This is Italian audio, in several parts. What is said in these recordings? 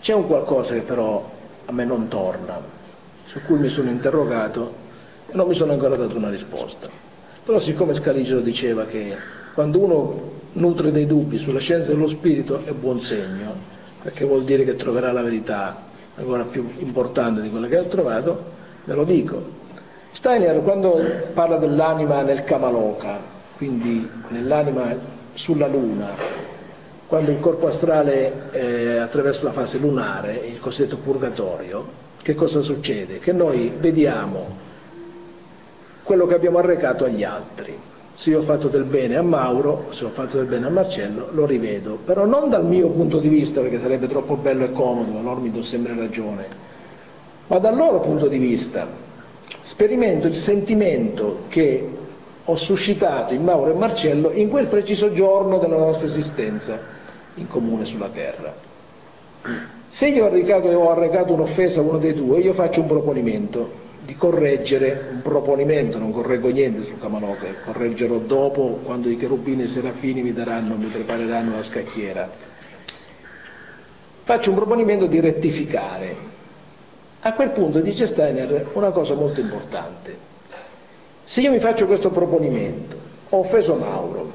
C'è un qualcosa che però a me non torna, su cui mi sono interrogato e non mi sono ancora dato una risposta. Però siccome Scaligero diceva che quando uno nutre dei dubbi sulla scienza dello spirito è buon segno, perché vuol dire che troverà la verità ancora più importante di quella che ha trovato, ve lo dico. Steiner, quando parla dell'anima nel Kamaloka, quindi nell'anima sulla Luna, quando il corpo astrale attraversa la fase lunare, il cosiddetto purgatorio, che cosa succede? Che noi vediamo quello che abbiamo arrecato agli altri. Se io ho fatto del bene a Mauro, se ho fatto del bene a Marcello, lo rivedo, però non dal mio punto di vista, perché sarebbe troppo bello e comodo, allora mi do sempre ragione, ma dal loro punto di vista. Sperimento il sentimento che ho suscitato in Mauro e Marcello in quel preciso giorno della nostra esistenza in comune sulla terra. Se io ho arrecato un'offesa a uno dei due, io faccio un proponimento di correggere, un proponimento, non correggo niente sul Kamaloka, correggerò dopo quando i cherubini e i serafini mi prepareranno la scacchiera. Faccio un proponimento di rettificare. A quel punto dice Steiner una cosa molto importante. Se io mi faccio questo proponimento, ho offeso Mauro,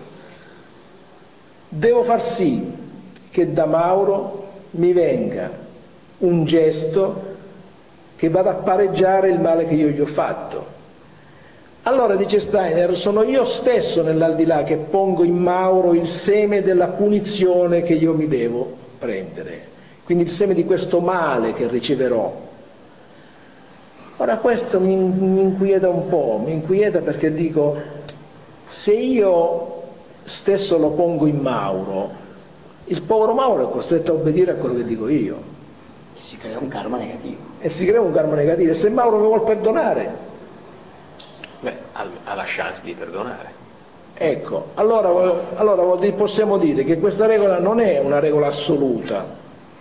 devo far sì che da Mauro mi venga un gesto che vada a pareggiare il male che io gli ho fatto. Allora, dice Steiner, sono io stesso nell'aldilà che pongo in Mauro il seme della punizione che io mi devo prendere, quindi il seme di questo male che riceverò. Ora questo mi inquieta un po', mi inquieta perché dico, se io stesso lo pongo in Mauro, il povero Mauro è costretto a obbedire a quello che dico io. E si crea un karma negativo. E si crea un karma negativo. E se Mauro mi vuol perdonare? Beh, ha la chance di perdonare. Ecco, allora possiamo dire che questa regola non è una regola assoluta.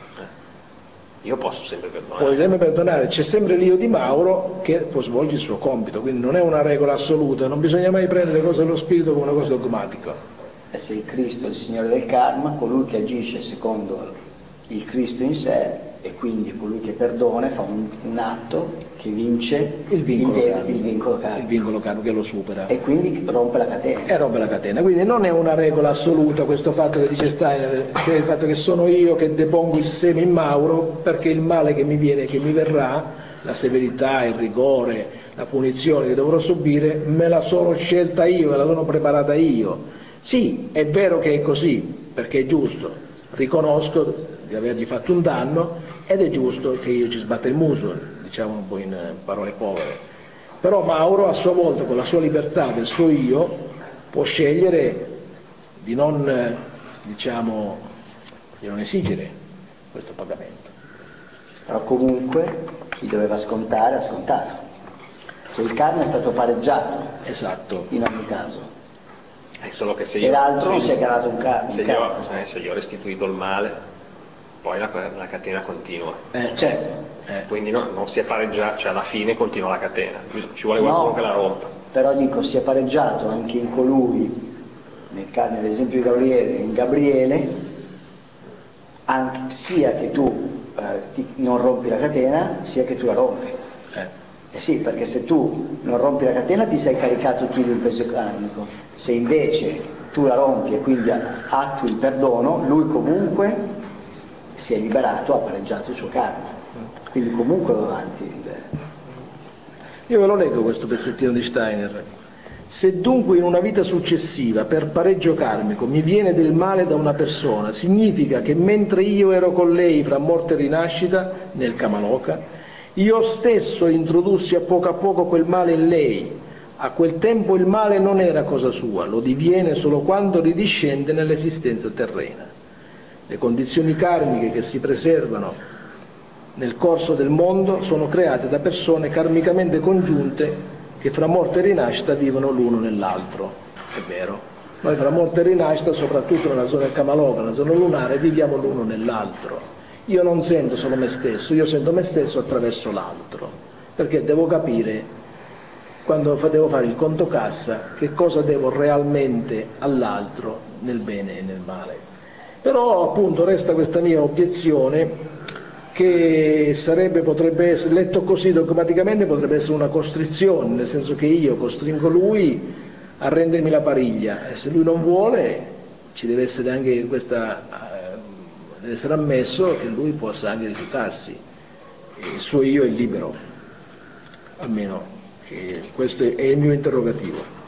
Io posso sempre perdonare. Puoi sempre perdonare, c'è sempre l'io di Mauro che può svolgere il suo compito, quindi non è una regola assoluta, non bisogna mai prendere le cose dello spirito come una cosa dogmatica. E se il Cristo è il Signore del karma, colui che agisce secondo il Cristo in sé, e quindi colui che perdona fa un atto che vince il vincolo karma, che lo supera. E quindi rompe la catena. E rompe la catena. Quindi non è una regola assoluta questo fatto che dice Steiner, che è il fatto che sono io che depongo il seme in Mauro, perché il male che mi viene, che mi verrà, la severità, il rigore, la punizione che dovrò subire, me la sono scelta io, me la sono preparata io. Sì, è vero che è così, perché è giusto, riconosco di avergli fatto un danno ed è giusto che io ci sbatta il muso, diciamo un po' in parole povere. Però Mauro a sua volta, con la sua libertà del suo io, può scegliere di non, diciamo, di non esigere questo pagamento. Però comunque chi doveva scontare ha scontato. Cioè il karma è stato pareggiato. Esatto. In ogni caso. Solo che se e l'altro non si è creato un karma. Se io ho restituito il male, poi la catena continua. Certo. Quindi non si è pareggiato, cioè alla fine continua la catena, ci vuole qualcuno che la rompa. Però dico, si è pareggiato anche in colui, nell'esempio di Gabriele, in Gabriele, sia che tu non rompi la catena, sia che tu la rompi. Sì, perché se tu non rompi la catena ti sei caricato tu di un peso karmico, se invece tu la rompi e quindi attui il perdono, lui comunque si è liberato, ha pareggiato il suo karma, quindi comunque va avanti. Io ve lo leggo questo pezzettino di Steiner. Se dunque in una vita successiva per pareggio karmico mi viene del male da una persona, significa che mentre io ero con lei fra morte e rinascita nel Kamaloka, io stesso introdussi a poco quel male in lei. A quel tempo il male non era cosa sua, lo diviene solo quando ridiscende nell'esistenza terrena. Le condizioni karmiche che si preservano nel corso del mondo sono create da persone karmicamente congiunte che fra morte e rinascita vivono l'uno nell'altro. È vero. Noi fra morte e rinascita, soprattutto nella zona del Kamaloka, nella zona lunare, viviamo l'uno nell'altro. Io non sento solo me stesso, io sento me stesso attraverso l'altro, perché devo capire, quando devo fare il conto cassa, che cosa devo realmente all'altro nel bene e nel male. Però appunto resta questa mia obiezione che potrebbe essere letto così dogmaticamente, potrebbe essere una costrizione, nel senso che io costringo lui a rendermi la pariglia, e se lui non vuole ci deve essere anche deve essere ammesso che lui possa anche rifiutarsi. Il suo io è libero, almeno questo è il mio interrogativo.